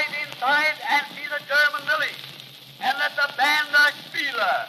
right inside and see the German lily. And let the band spieler.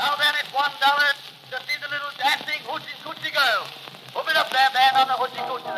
$1 to see the little dancing hoochie coochie girl. Move it up there, man, on the hoochie coochie.